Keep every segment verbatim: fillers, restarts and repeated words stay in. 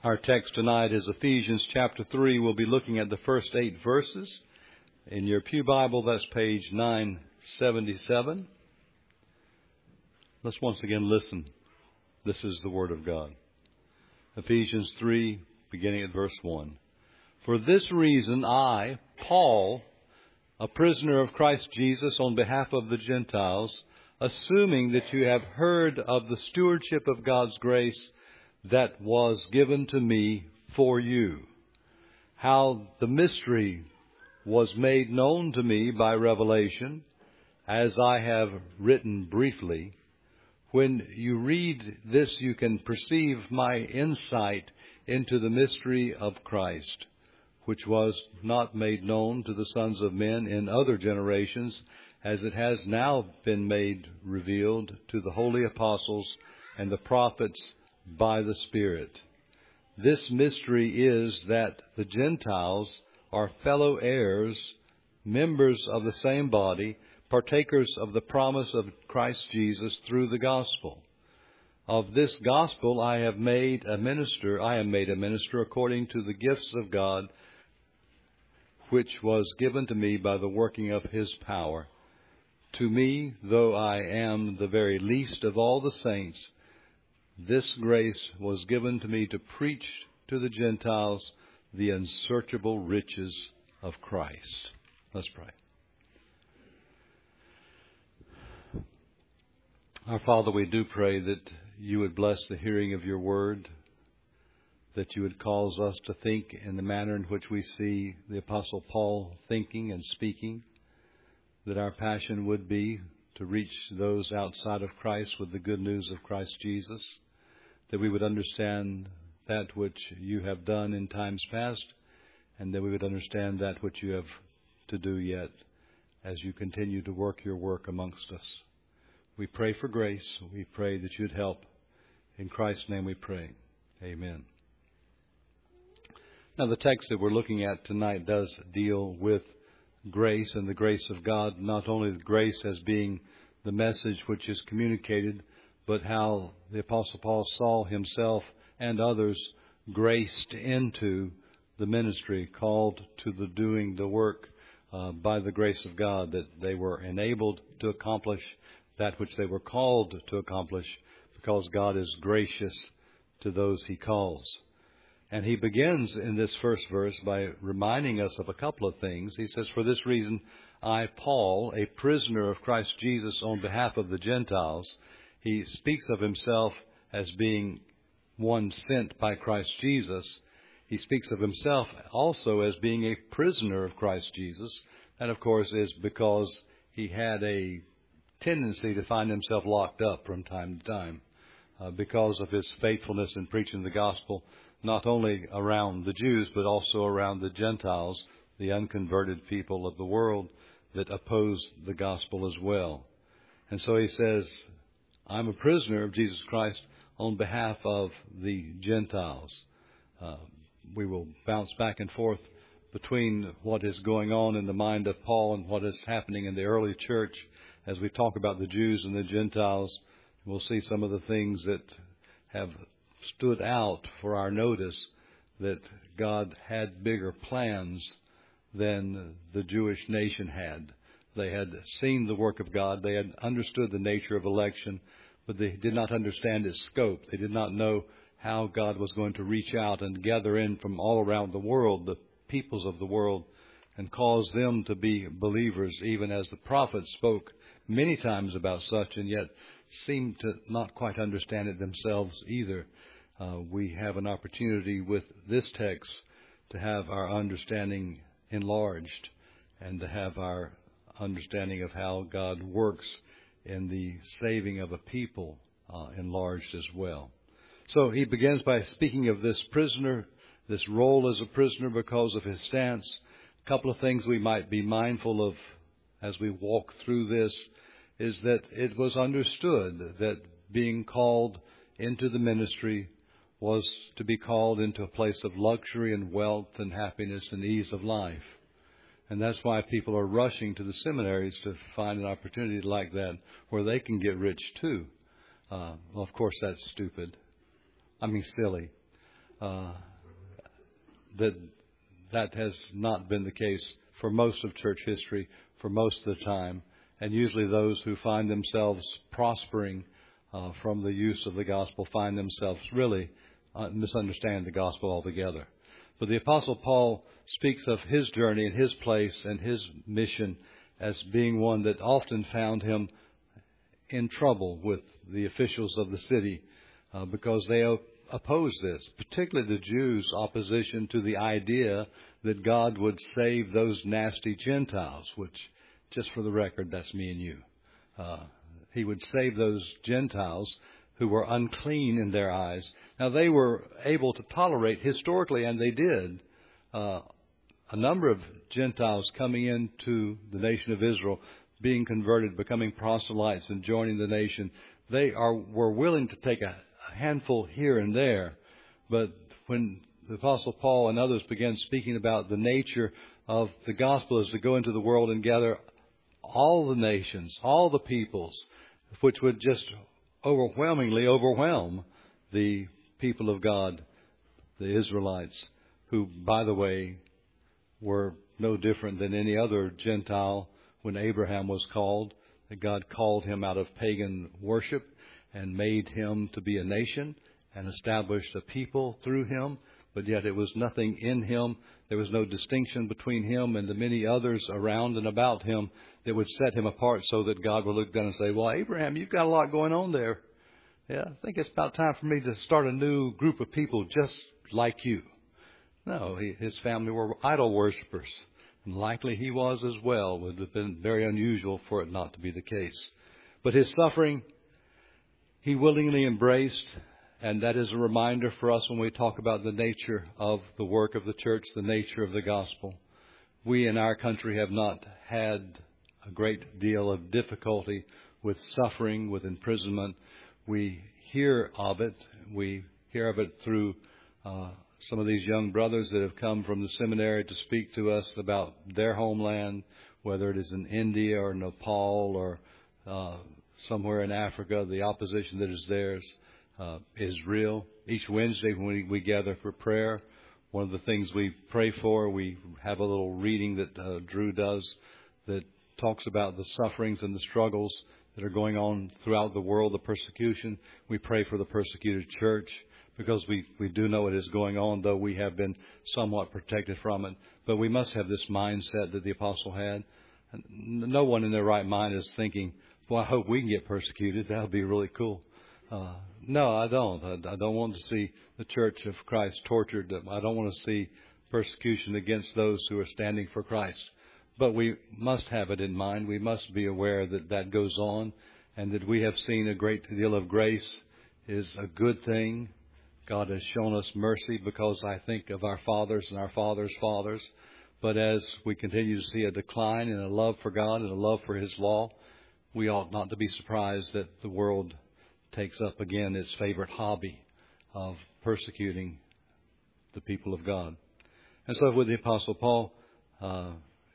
Our text tonight is Ephesians chapter three. We'll be looking at the first eight verses. In your Pew Bible, that's page nine seventy-seven. Let's once again listen. This is the Word of God. Ephesians three, beginning at verse one. For this reason I, Paul, a prisoner of Christ Jesus on behalf of the Gentiles, assuming that you have heard of the stewardship of God's grace that was given to me for you, how the mystery was made known to me by revelation, as I have written briefly. When you read this, you can perceive my insight into the mystery of Christ, which was not made known to the sons of men in other generations, as it has now been made revealed to the holy apostles and the prophets by the Spirit. This mystery is that the Gentiles are fellow heirs, members of the same body, partakers of the promise of Christ Jesus through the gospel. Of this gospel I have made a minister, I am made a minister according to the gifts of God, which was given to me by the working of His power. To me, though I am the very least of all the saints, this grace was given to me to preach to the Gentiles the unsearchable riches of Christ. Let's pray. Our Father, we do pray that you would bless the hearing of your word, that you would cause us to think in the manner in which we see the Apostle Paul thinking and speaking, that our passion would be to reach those outside of Christ with the good news of Christ Jesus, that we would understand that which you have done in times past, and that we would understand that which you have to do yet as you continue to work your work amongst us. We pray for grace. We pray that you'd help. In Christ's name we pray. Amen. Now, the text that we're looking at tonight does deal with grace and the grace of God, not only the grace as being the message which is communicated, but how the Apostle Paul saw himself and others graced into the ministry, called to the doing the work uh, by the grace of God, that they were enabled to accomplish that which they were called to accomplish, because God is gracious to those He calls. And he begins in this first verse by reminding us of a couple of things. He says, for this reason, I, Paul, a prisoner of Christ Jesus on behalf of the Gentiles. He speaks of himself as being one sent by Christ Jesus. He speaks of himself also as being a prisoner of Christ Jesus. And, of course, is because he had a tendency to find himself locked up from time to time uh, because of his faithfulness in preaching the gospel, not only around the Jews, but also around the Gentiles, the unconverted people of the world that opposed the gospel as well. And so he says, I'm a prisoner of Jesus Christ on behalf of the Gentiles. Uh, we will bounce back and forth between what is going on in the mind of Paul and what is happening in the early church as we talk about the Jews and the Gentiles. We'll see some of the things that have stood out for our notice, that God had bigger plans than the Jewish nation had. They had seen the work of God. They had understood the nature of election, but they did not understand its scope. They did not know how God was going to reach out and gather in from all around the world, the peoples of the world, and cause them to be believers, even as the prophets spoke many times about such, and yet seemed to not quite understand it themselves either. Uh, we have an opportunity with this text to have our understanding enlarged and to have our understanding of how God works in the saving of a people uh, enlarged as well. So he begins by speaking of this prisoner, this role as a prisoner because of his stance. A couple of things we might be mindful of as we walk through this is that it was understood that being called into the ministry was to be called into a place of luxury and wealth and happiness and ease of life. And that's why people are rushing to the seminaries to find an opportunity like that where they can get rich too. Uh, well, of course, that's stupid. I mean, silly. uh, that that has not been the case for most of church history, for most of the time. And usually those who find themselves prospering uh, from the use of the gospel find themselves really uh, misunderstanding the gospel altogether. But the Apostle Paul speaks of his journey and his place and his mission as being one that often found him in trouble with the officials of the city uh, because they opposed this, particularly the Jews' opposition to the idea that God would save those nasty Gentiles, which, just for the record, that's me and you. Uh, he would save those Gentiles who were unclean in their eyes. Now, they were able to tolerate, historically, and they did, uh, a number of Gentiles coming into the nation of Israel, being converted, becoming proselytes and joining the nation. They are were willing to take a, a handful here and there. But when the Apostle Paul and others began speaking about the nature of the gospel is to go into the world and gather all the nations, all the peoples, which would just overwhelmingly overwhelm the people of God, the Israelites, who, by the way, were no different than any other Gentile when Abraham was called. That God called him out of pagan worship and made him to be a nation and established a people through him. But yet it was nothing in him. There was no distinction between him and the many others around and about him that would set him apart so that God would look down and say, well, Abraham, you've got a lot going on there. Yeah, I think it's about time for me to start a new group of people just like you. No, he, his family were idol worshippers. And likely he was as well. It would have been very unusual for it not to be the case. But his suffering, he willingly embraced. And that is a reminder for us when we talk about the nature of the work of the church, the nature of the gospel. We in our country have not had a great deal of difficulty with suffering, with imprisonment. We hear of it. We hear of it through uh, some of these young brothers that have come from the seminary to speak to us about their homeland, whether it is in India or Nepal or uh, somewhere in Africa, the opposition that is theirs. Uh, is real. Each Wednesday when we, we gather for prayer, one of the things we pray for, we have a little reading that uh, Drew does that talks about the sufferings and the struggles that are going on throughout the world, the persecution. We pray for the persecuted church because we, we do know it is going on, though we have been somewhat protected from it. But we must have this mindset that the apostle had. And no one in their right mind is thinking, well, I hope we can get persecuted. That would be really cool. Uh, no, I don't. I, I don't want to see the Church of Christ tortured. I don't want to see persecution against those who are standing for Christ. But we must have it in mind. We must be aware that that goes on and that we have seen a great deal of grace is a good thing. God has shown us mercy because I think of our fathers and our fathers' fathers. But as we continue to see a decline in a love for God and a love for His law, we ought not to be surprised that the world takes up again its favorite hobby of persecuting the people of God. And so with the Apostle Paul, uh,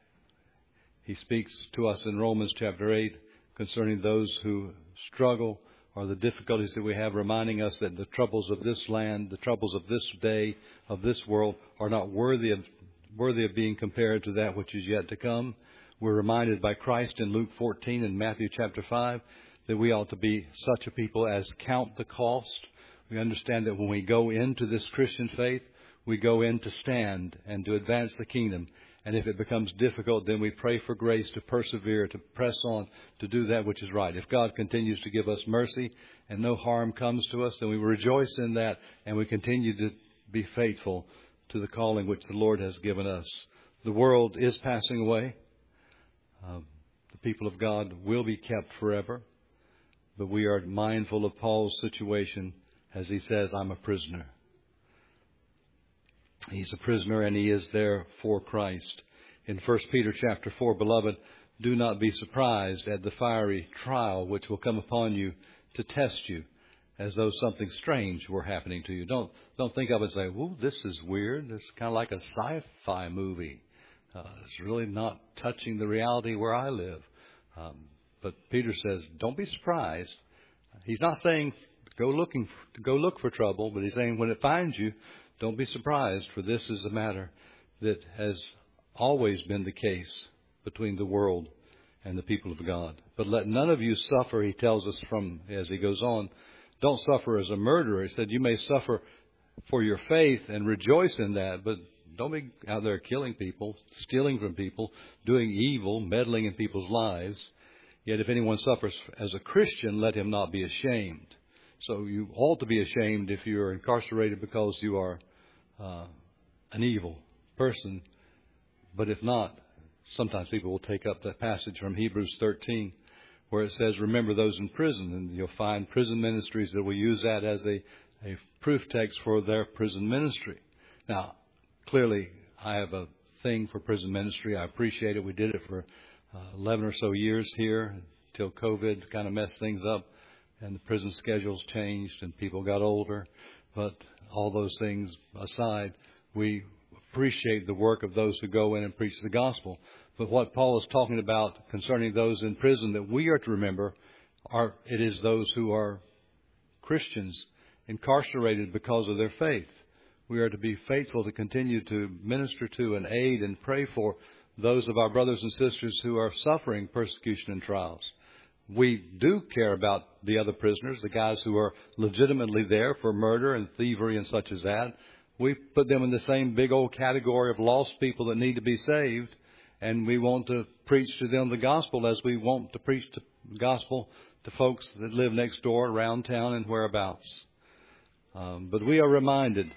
he speaks to us in Romans chapter eight concerning those who struggle or the difficulties that we have, reminding us that the troubles of this land, the troubles of this day, of this world, are not worthy of worthy of being compared to that which is yet to come. We're reminded by Christ in Luke fourteen and Matthew chapter five that we ought to be such a people as count the cost. We understand that when we go into this Christian faith, we go in to stand and to advance the kingdom. And if it becomes difficult, then we pray for grace to persevere, to press on, to do that which is right. If God continues to give us mercy and no harm comes to us, then we rejoice in that and we continue to be faithful to the calling which the Lord has given us. The world is passing away. Uh, the people of God will be kept forever. But we are mindful of Paul's situation as he says, I'm a prisoner. He's a prisoner and he is there for Christ. In First Peter chapter four, beloved, do not be surprised at the fiery trial which will come upon you to test you as though something strange were happening to you. Don't don't think of it and say, whoa, this is weird. It's kind of like a sci-fi movie. Uh, it's really not touching the reality where I live. Um, But Peter says, don't be surprised. He's not saying go looking, go look for trouble, but he's saying when it finds you, don't be surprised, for this is a matter that has always been the case between the world and the people of God. But let none of you suffer, he tells us from, as he goes on, don't suffer as a murderer. He said, you may suffer for your faith and rejoice in that, but don't be out there killing people, stealing from people, doing evil, meddling in people's lives. Yet if anyone suffers as a Christian, let him not be ashamed. So you ought to be ashamed if you are incarcerated because you are uh, an evil person. But if not, sometimes people will take up that passage from Hebrews thirteen where it says, remember those in prison. And you'll find prison ministries that will use that as a, a proof text for their prison ministry. Now, clearly, I have a thing for prison ministry. I appreciate it. We did it for uh, eleven or so years here until COVID kind of messed things up and the prison schedules changed and people got older. But all those things aside, we appreciate the work of those who go in and preach the gospel. But what Paul is talking about concerning those in prison that we are to remember are it is those who are Christians incarcerated because of their faith. We are to be faithful to continue to minister to and aid and pray for those of our brothers and sisters who are suffering persecution and trials. We do care about the other prisoners, the guys who are legitimately there for murder and thievery and such as that. We put them in the same big old category of lost people that need to be saved, and we want to preach to them the gospel as we want to preach the gospel to folks that live next door, around town, and whereabouts. Um, but we are reminded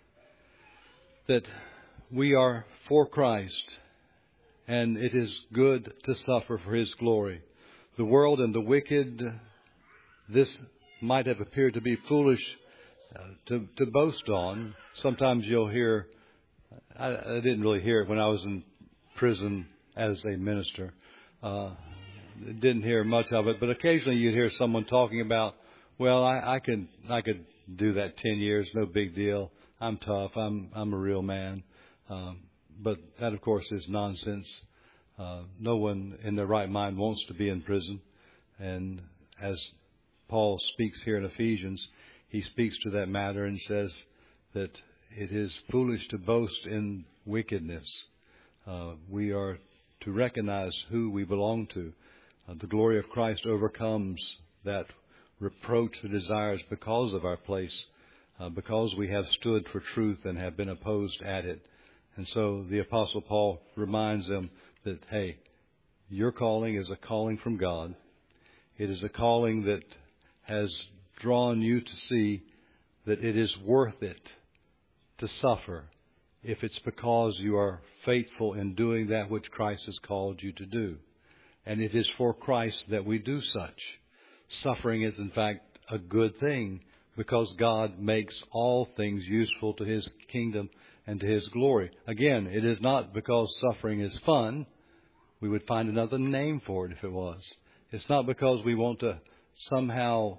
that we are for Christ, and it is good to suffer for His glory. The world and the wicked, this might have appeared to be foolish uh, to, to boast on. Sometimes you'll hear, I, I didn't really hear it when I was in prison as a minister. Uh, didn't hear much of it, but occasionally you'd hear someone talking about, well, I, I could I could do that ten years, no big deal. I'm tough. I'm I'm a real man. Um, but that, of course, is nonsense. Uh, no one in their right mind wants to be in prison. And as Paul speaks here in Ephesians, he speaks to that matter and says that it is foolish to boast in wickedness. Uh, we are to recognize who we belong to. Uh, the glory of Christ overcomes that reproach that desires because of our place, uh, because we have stood for truth and have been opposed at it. And so the Apostle Paul reminds them that, hey, your calling is a calling from God. It is a calling that has drawn you to see that it is worth it to suffer if it's because you are faithful in doing that which Christ has called you to do. And it is for Christ that we do such. Suffering is, in fact, a good thing because God makes all things useful to His kingdom and to His glory. Again, it is not because suffering is fun. We would find another name for it if it was. It's not because we want to somehow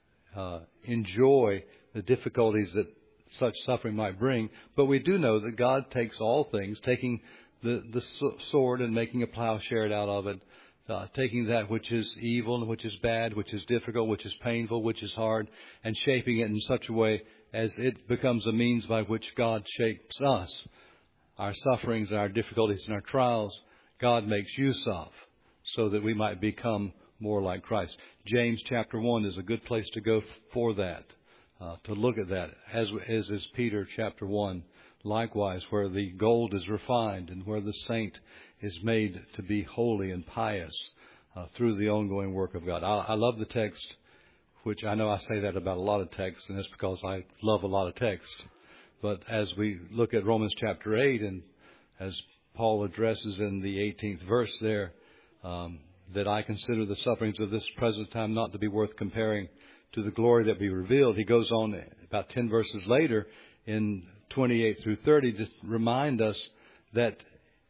uh, enjoy the difficulties that such suffering might bring, but we do know that God takes all things, taking the, the sword and making a plowshare out of it, uh, taking that which is evil and which is bad, which is difficult, which is painful, which is hard, and shaping it in such a way as it becomes a means by which God shapes us. Our sufferings and our difficulties and our trials, God makes use of so that we might become more like Christ. James chapter one is a good place to go for that, uh, to look at that, as, as is Peter chapter one. Likewise, where the gold is refined and where the saint is made to be holy and pious uh, through the ongoing work of God. I, I love the text, which I know I say that about a lot of texts, and it's because I love a lot of text. But as we look at Romans chapter eight, and as Paul addresses in the eighteenth verse there, um, that I consider the sufferings of this present time not to be worth comparing to the glory that be revealed. He goes on about ten verses later in twenty-eight through thirty to remind us that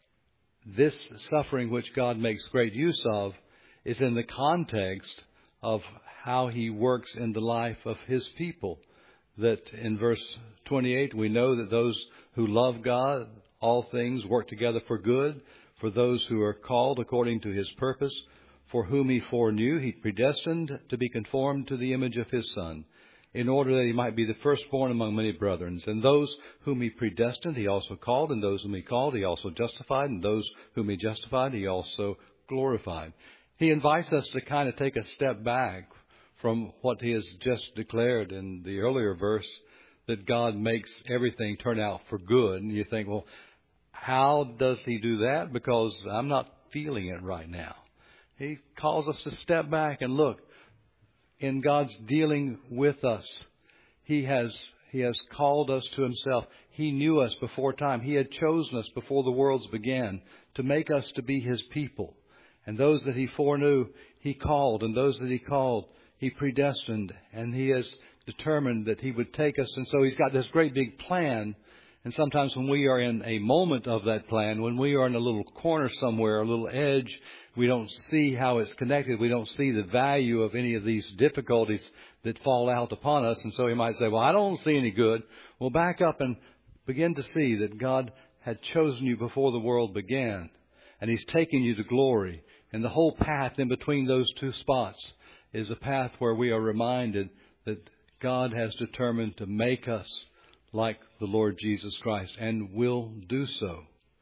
this suffering which God makes great use of is in the context of how He works in the life of His people. That in verse twenty-eight we know that those who love God, all things work together for good, for those who are called according to His purpose, for whom He foreknew, He predestined to be conformed to the image of His Son, in order that he might be the firstborn among many brethren. And those whom he predestined, he also called. And those whom he called, he also justified. And those whom he justified, he also glorified. He invites us to kind of take a step back from what he has just declared in the earlier verse, that God makes everything turn out for good. And you think, well, how does he do that? Because I'm not feeling it right now. He calls us to step back and look. In God's dealing with us, He has He has called us to Himself. He knew us before time. He had chosen us before the worlds began to make us to be His people. And those that He foreknew, He called. And those that He called, He predestined. And He has determined that He would take us. And so He's got this great big plan. And sometimes when we are in a moment of that plan, when we are in a little corner somewhere, a little edge, we don't see how it's connected. We don't see the value of any of these difficulties that fall out upon us. And so He might say, well, I don't see any good. Well, back up and begin to see that God had chosen you before the world began. And He's taken you to glory. And the whole path in between those two spots is a path where we are reminded that God has determined to make us like the Lord Jesus Christ, and will do so.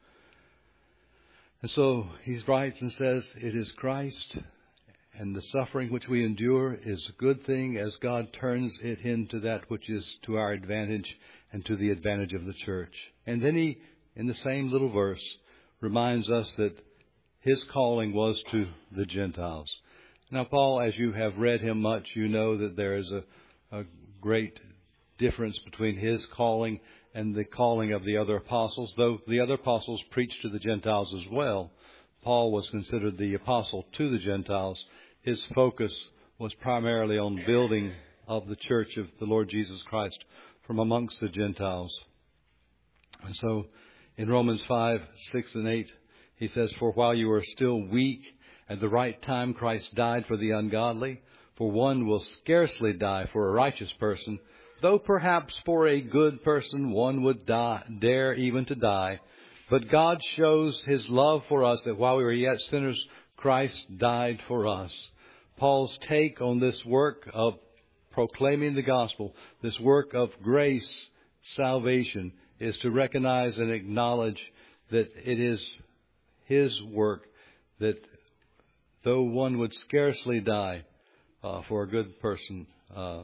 And so he writes and says, it is Christ, and the suffering which we endure is a good thing as God turns it into that which is to our advantage and to the advantage of the church. And then he, in the same little verse, reminds us that his calling was to the Gentiles. Now, Paul, as you have read him much, you know that there is a, a great difference between his calling and the calling of the other apostles. Though the other apostles preached to the Gentiles as well, Paul was considered the apostle to the Gentiles. His focus was primarily on building of the church of the Lord Jesus Christ from amongst the Gentiles. And so in Romans five, six and eight, he says, for while you are still weak, at the right time Christ died for the ungodly. For one will scarcely die for a righteous person, though perhaps for a good person one would die, dare even to die. But God shows His love for us, that while we were yet sinners, Christ died for us. Paul's take on this work of proclaiming the gospel, this work of grace, salvation, is to recognize and acknowledge that it is His work, that though one would scarcely die uh, for a good person, uh,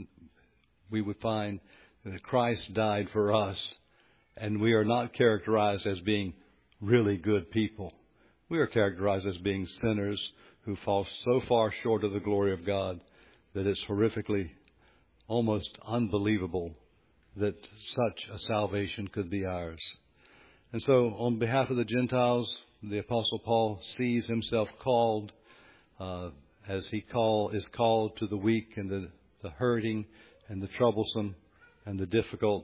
we would find that Christ died for us, and we are not characterized as being really good people. We are characterized as being sinners who fall so far short of the glory of God that it's horrifically, almost unbelievable that such a salvation could be ours. And so on behalf of the Gentiles, the Apostle Paul sees himself called, uh, as he call is called to the weak and the, the hurting and the troublesome and the difficult.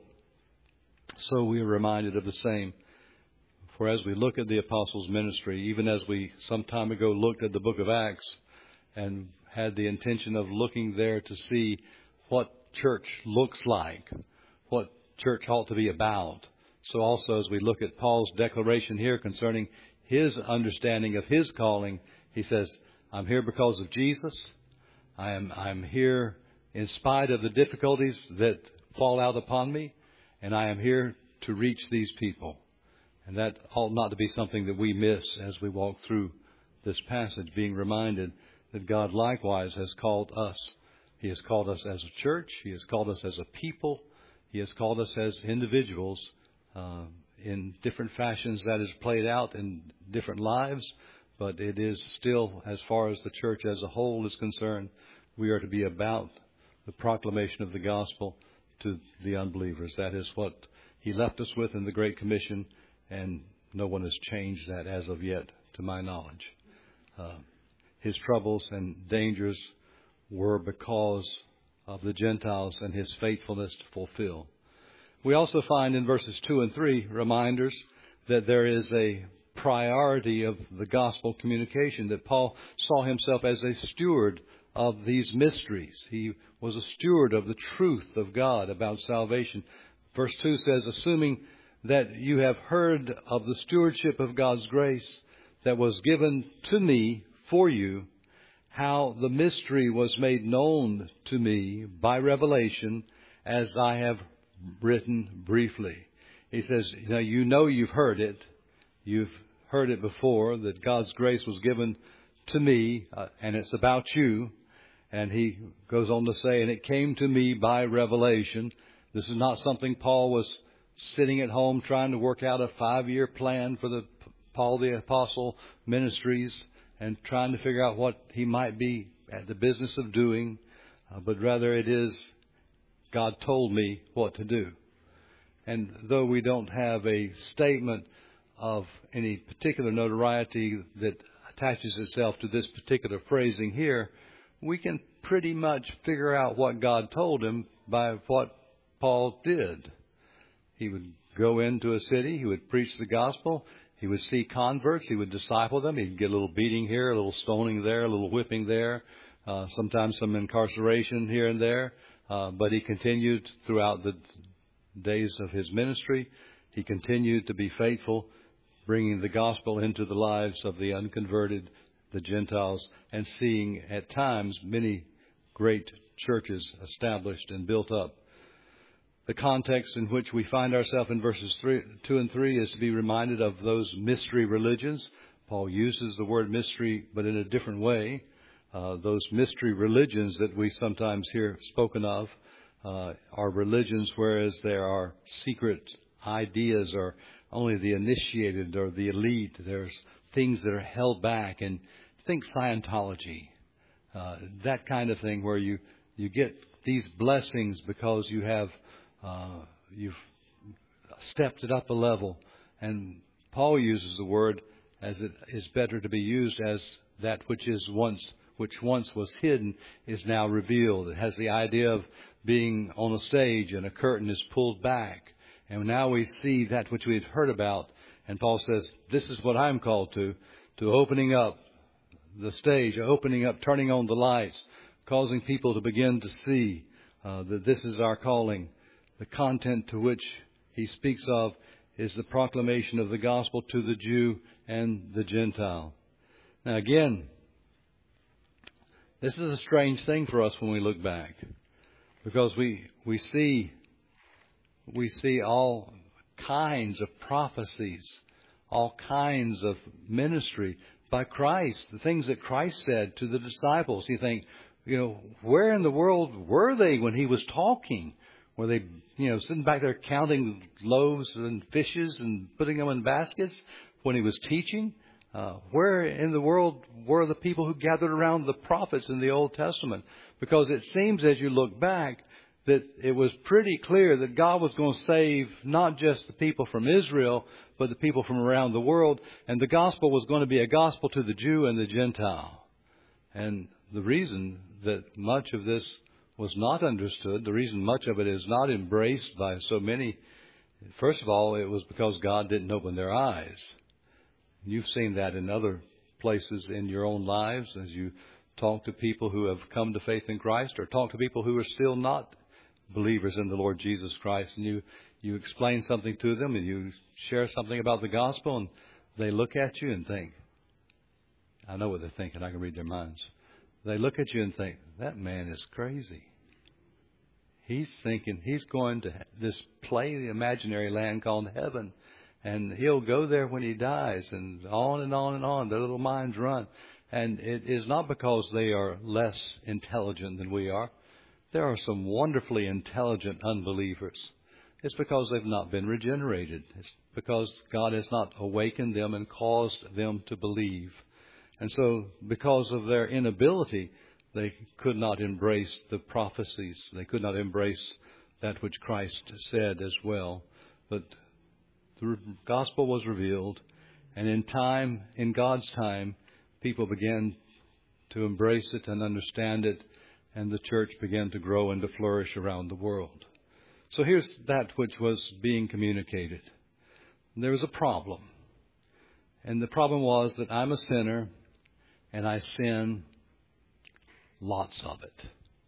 So we are reminded of the same. For as we look at the apostles' ministry, even as we some time ago looked at the book of Acts and had the intention of looking there to see what church looks like, what church ought to be about. So also as we look at Paul's declaration here concerning his understanding of his calling, he says, I'm here because of Jesus. I am I'm here in spite of the difficulties that fall out upon me, and I am here to reach these people. And that ought not to be something that we miss as we walk through this passage, being reminded that God likewise has called us. He has called us as a church. He has called us as a people. He has called us as individuals uh, in different fashions that is played out in different lives. But it is still, as far as the church as a whole is concerned, we are to be about the proclamation of the gospel to the unbelievers. That is what He left us with in the Great Commission, and no one has changed that as of yet, to my knowledge. Uh, his troubles and dangers were because of the Gentiles and His faithfulness to fulfill. We also find in verses two and three reminders that there is a priority of the gospel communication, that Paul saw himself as a steward of these mysteries. He was a steward of the truth of God about salvation. Verse two says, assuming that you have heard of the stewardship of God's grace that was given to me for you, how the mystery was made known to me by revelation, as I have written briefly. He says, you know, you know you've heard it. You've heard it before, that God's grace was given to me, uh, and it's about you. And he goes on to say, and it came to me by revelation. This is not something Paul was sitting at home trying to work out a five-year plan for the Paul the Apostle ministries and trying to figure out what he might be at the business of doing, uh, but rather it is God told me what to do. And though we don't have a statement of any particular notoriety that attaches itself to this particular phrasing here, we can pretty much figure out what God told him by what Paul did. He would go into a city, he would preach the gospel, he would see converts, he would disciple them, he'd get a little beating here, a little stoning there, a little whipping there, uh, sometimes some incarceration here and there, uh, but he continued throughout the days of his ministry. He continued to be faithful, bringing the gospel into the lives of the unconverted, the Gentiles, and seeing at times many great churches established and built up. The context in which we find ourselves in verses three, two and three is to be reminded of those mystery religions. Paul uses the word mystery, but in a different way. Uh, those mystery religions that we sometimes hear spoken of uh, are religions, whereas there are secret ideas or only the initiated or the elite. There's things that are held back. And think Scientology, uh, that kind of thing where you, you get these blessings because you have Uh, you've stepped it up a level. And Paul uses the word as it is better to be used as that which is once, which once was hidden is now revealed. It has the idea of being on a stage and a curtain is pulled back. And now we see that which we had heard about. And Paul says, this is what I'm called to, to opening up the stage, opening up, turning on the lights, causing people to begin to see uh, that this is our calling. The content to which he speaks of is the proclamation of the gospel to the Jew and the Gentile. Now again, this is a strange thing for us when we look back, because we we see we see all kinds of prophecies, all kinds of ministry by Christ, the things that Christ said to the disciples. You think, you know, where in the world were they when he was talking? Were they, you know, sitting back there counting loaves and fishes and putting them in baskets when he was teaching? Uh, where in the world were the people who gathered around the prophets in the Old Testament? Because it seems as you look back that it was pretty clear that God was going to save not just the people from Israel, but the people from around the world. And the gospel was going to be a gospel to the Jew and the Gentile. And the reason that much of this was not understood, the reason much of it is not embraced by so many, first of all, it was because God didn't open their eyes. You've seen that in other places in your own lives as you talk to people who have come to faith in Christ, or talk to people who are still not believers in the Lord Jesus Christ, and you, you explain something to them and you share something about the gospel, and they look at you and think, I know what they're thinking, I can read their minds. They look at you and think, that man is crazy. He's thinking he's going to this play, the imaginary land called heaven, and he'll go there when he dies, and on and on and on. Their little minds run. And it is not because they are less intelligent than we are. There are some wonderfully intelligent unbelievers. It's because they've not been regenerated. It's because God has not awakened them and caused them to believe. And so, because of their inability, they could not embrace the prophecies. They could not embrace that which Christ said as well. But the gospel was revealed, and in time, in God's time, people began to embrace it and understand it, and the church began to grow and to flourish around the world. So here's that which was being communicated. There was a problem. And the problem was that I'm a sinner, and I sin, lots of it.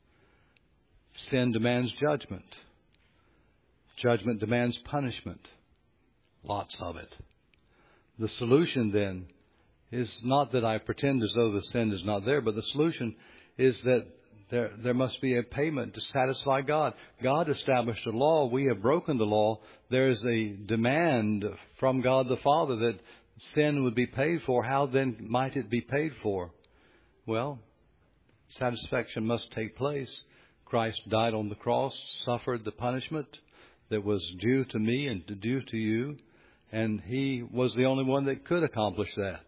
Sin demands judgment. Judgment demands punishment. Lots of it. The solution then is not that I pretend as though the sin is not there, but the solution is that there, there must be a payment to satisfy God. God established a law. We have broken the law. There is a demand from God the Father that sin would be paid for. How then might it be paid for? Well, satisfaction must take place. Christ died on the cross, suffered the punishment that was due to me and due to you, and He was the only one that could accomplish that.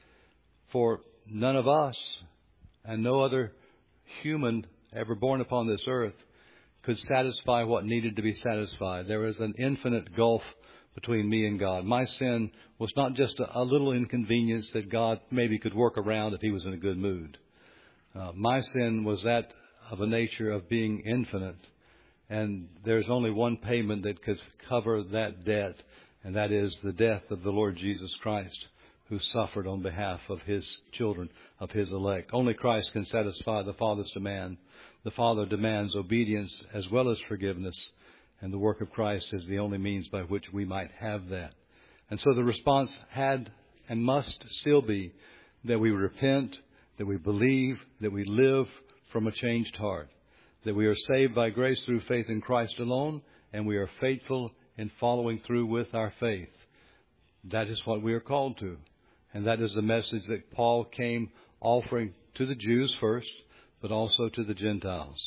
For none of us and no other human ever born upon this earth could satisfy what needed to be satisfied. There is an infinite gulf between me and God. My sin was not just a, a little inconvenience that God maybe could work around if He was in a good mood. Uh, my sin was that of a nature of being infinite. And there's only one payment that could cover that debt, and that is the death of the Lord Jesus Christ, who suffered on behalf of His children, of His elect. Only Christ can satisfy the Father's demand. The Father demands obedience as well as forgiveness, and the work of Christ is the only means by which we might have that. And so the response had and must still be that we repent, that we believe, that we live from a changed heart, that we are saved by grace through faith in Christ alone, and we are faithful in following through with our faith. That is what we are called to. And that is the message that Paul came offering to the Jews first, but also to the Gentiles.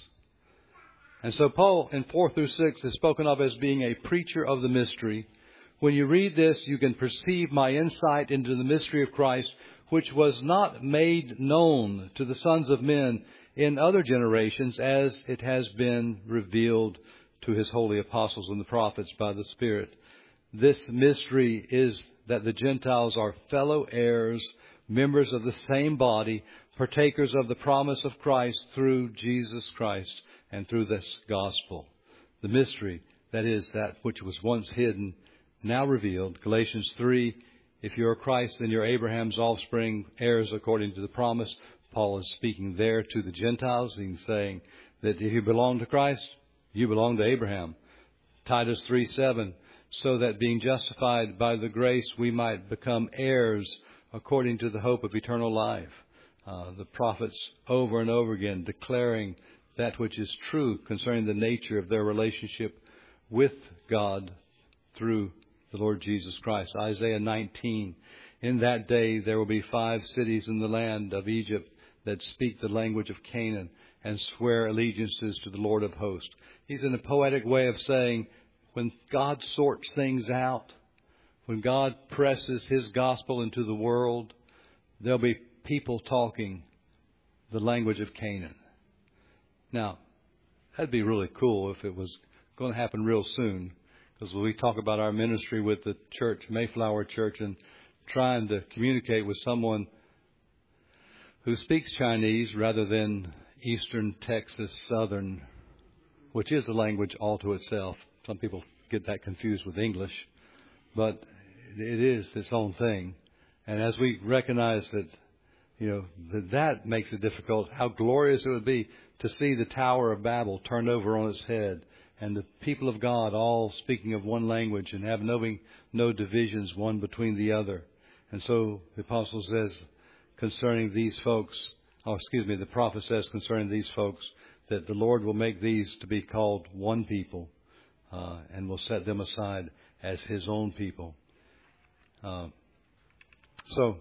And so Paul in four through six is spoken of as being a preacher of the mystery. When you read this, you can perceive my insight into the mystery of Christ, which was not made known to the sons of men in other generations, as it has been revealed to His holy apostles and the prophets by the Spirit. This mystery is that the Gentiles are fellow heirs, members of the same body, partakers of the promise of Christ through Jesus Christ and through this gospel. The mystery, that is, that which was once hidden, now revealed. Galatians three, if you are Christ, then you're Abraham's offspring, heirs according to the promise. Paul is speaking there to the Gentiles. He's saying that if you belong to Christ, you belong to Abraham. Titus three seven, so that being justified by the grace we might become heirs according to the hope of eternal life. Uh, the prophets over and over again declaring that which is true concerning the nature of their relationship with God through the Lord Jesus Christ. Isaiah nineteen, in that day there will be five cities in the land of Egypt that speak the language of Canaan and swear allegiances to the Lord of hosts. He's in a poetic way of saying, when God sorts things out, when God presses His gospel into the world, there'll be people talking the language of Canaan. Now, that'd be really cool if it was going to happen real soon, because when we talk about our ministry with the church, Mayflower Church, and trying to communicate with someone who speaks Chinese rather than Eastern Texas Southern, which is a language all to itself. Some people get that confused with English, but it is its own thing. And as we recognize that, you know, that, that makes it difficult, how glorious it would be to see the Tower of Babel turned over on its head and the people of God all speaking of one language and have no, no divisions one between the other. And so the apostle says concerning these folks, oh, excuse me, the prophet says concerning these folks that the Lord will make these to be called one people uh, and will set them aside as His own people. Uh, so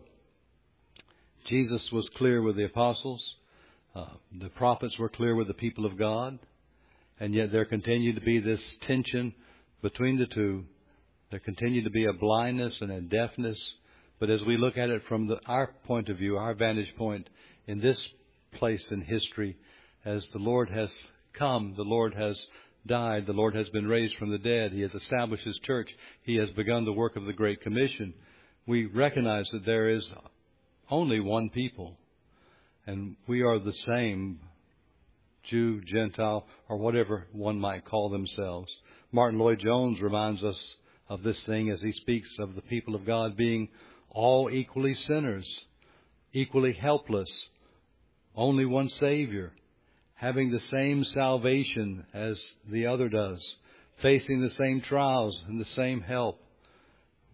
Jesus was clear with the apostles. Uh, the prophets were clear with the people of God. And yet there continued to be this tension between the two. There continued to be a blindness and a deafness. But as we look at it from the, our point of view, our vantage point in this place in history, as the Lord has come, the Lord has died, the Lord has been raised from the dead, He has established His church, He has begun the work of the Great Commission, we recognize that there is only one people. And we are the same, Jew, Gentile, or whatever one might call themselves. Martin Lloyd-Jones reminds us of this thing as he speaks of the people of God being all equally sinners, equally helpless, only one Savior, having the same salvation as the other does, facing the same trials and the same help.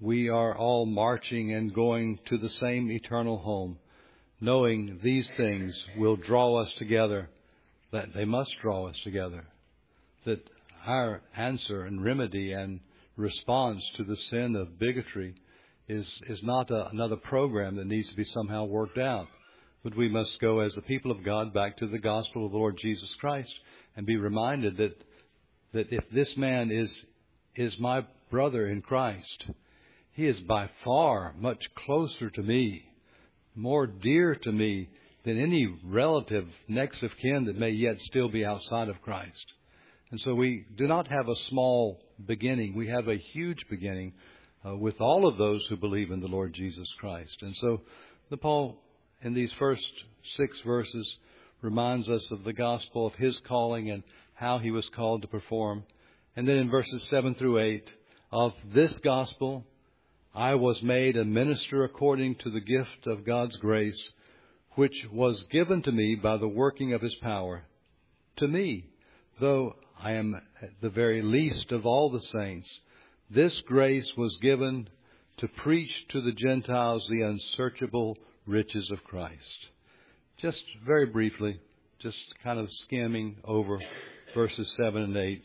we are all marching and going to the same eternal home, knowing these things will draw us together, that they must draw us together, that our answer and remedy and response to the sin of bigotry is, is not a, another program that needs to be somehow worked out. But we must go as the people of God back to the gospel of the Lord Jesus Christ and be reminded that that if this man is is my brother in Christ, he is by far much closer to me, more dear to me than any relative next of kin that may yet still be outside of Christ. And so we do not have a small beginning. We have a huge beginning uh, with all of those who believe in the Lord Jesus Christ. And so the Paul, in these first six verses, reminds us of the gospel of his calling and how he was called to perform. And then in verses seven through eight, of this gospel I was made a minister according to the gift of God's grace, which was given to me by the working of his power. To me, though I am the very least of all the saints, this grace was given to preach to the Gentiles the unsearchable riches of Christ. Just very briefly, just kind of skimming over verses seven and eight.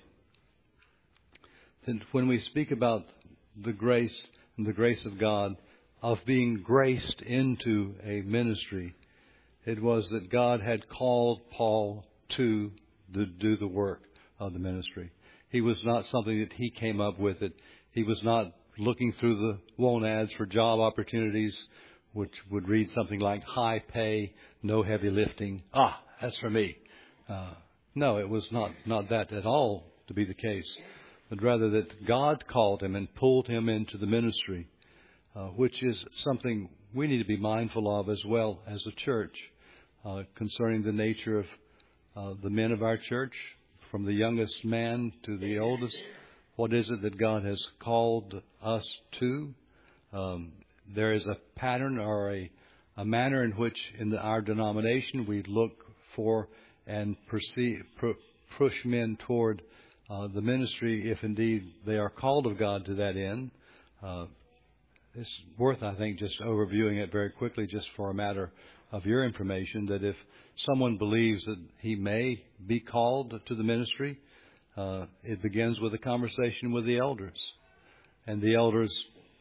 And when we speak about the grace and the grace of God, of being graced into a ministry, it was that God had called Paul to the, do the work of the ministry. He was not something that he came up with it. He was not looking through the want ads for job opportunities, which would read something like high pay, no heavy lifting. Ah, that's for me. Uh, no, it was not, not that at all to be the case, but rather that God called him and pulled him into the ministry, uh, which is something we need to be mindful of as well as a church, uh, concerning the nature of uh, the men of our church, from the youngest man to the oldest. What is it that God has called us to? Um, there is a pattern or a, a manner in which in the, our denomination we look for and perceive, pu- push men toward uh, the ministry if indeed they are called of God to that end. Uh, it's worth, I think, just overviewing it very quickly just for a matter of your information, that if someone believes that he may be called to the ministry, uh, it begins with a conversation with the elders. And the elders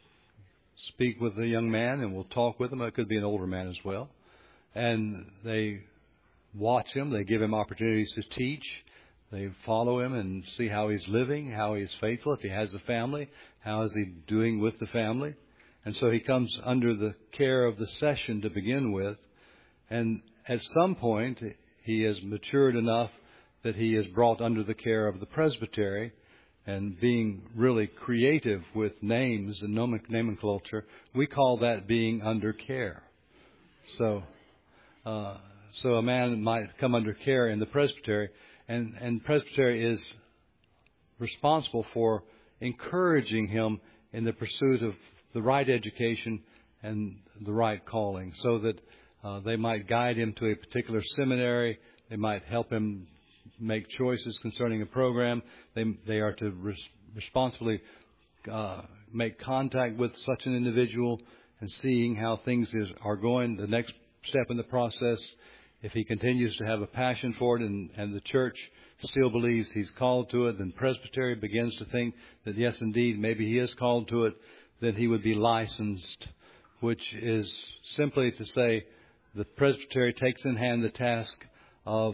speak with the young man and will talk with him. It could be an older man as well. And they watch him. They give him opportunities to teach. They follow him and see how he's living, how he's faithful. If he has a family, how is he doing with the family? And so he comes under the care of the session to begin with. And at some point, he is matured enough that he is brought under the care of the presbytery. And being really creative with names and nomenclature, we call that being under care. So, uh, so a man might come under care in the presbytery, and, and presbytery is responsible for encouraging him in the pursuit of the right education and the right calling, so that uh, they might guide him to a particular seminary. They might help him make choices concerning a program. They they are to res- responsibly uh, make contact with such an individual and seeing how things is, are going. The next step in the process, if he continues to have a passion for it and, and the church still believes he's called to it, then presbytery begins to think that yes, indeed, maybe he is called to it, then he would be licensed, which is simply to say the presbytery takes in hand the task of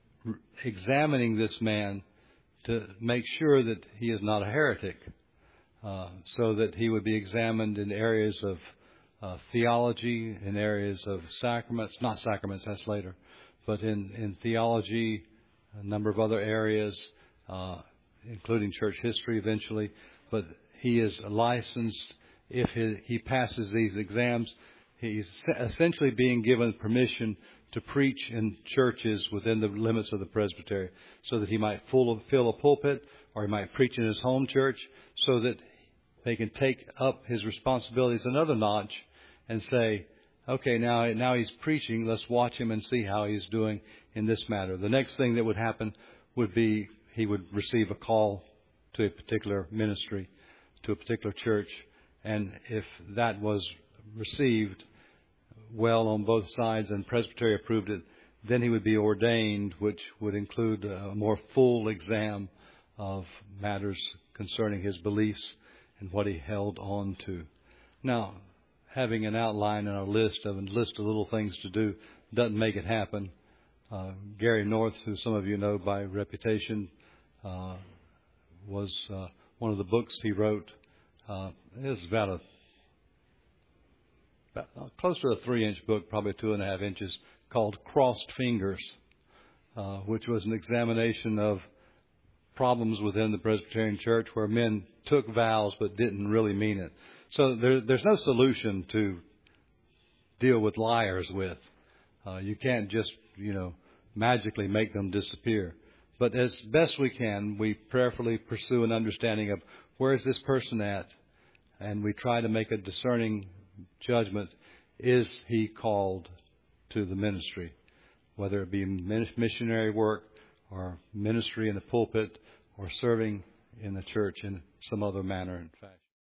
examining this man to make sure that he is not a heretic, uh, so that he would be examined in areas of uh, theology, in areas of sacraments, not sacraments, that's later, but in, in theology, a number of other areas, uh, including church history eventually. But he is licensed. If he, he passes these exams, he's essentially being given permission to preach in churches within the limits of the presbytery, so that he might full, fill a pulpit, or he might preach in his home church, so that they can take up his responsibilities another notch and say, okay, now, now he's preaching, let's watch him and see how he's doing in this matter. The next thing that would happen would be he would receive a call to a particular ministry, to a particular church, And if that was received well on both sides and Presbytery approved it, then he would be ordained, which would include a more full exam of matters concerning his beliefs and what he held on to. Now, having an outline and a list of a list of little things to do doesn't make it happen. Uh, Gary North, who some of you know by reputation, uh, was uh, one of the books he wrote. Uh, it was about a about, uh, close to a three-inch book, probably two and a half inches, called Crossed Fingers, uh, which was an examination of problems within the Presbyterian Church where men took vows but didn't really mean it. So there, there's no solution to deal with liars with. Uh, you can't just, you know, magically make them disappear. But as best we can, we prayerfully pursue an understanding of where is this person at, and we try to make a discerning judgment. Is he called to the ministry, whether it be missionary work or ministry in the pulpit or serving in the church in some other manner and fashion?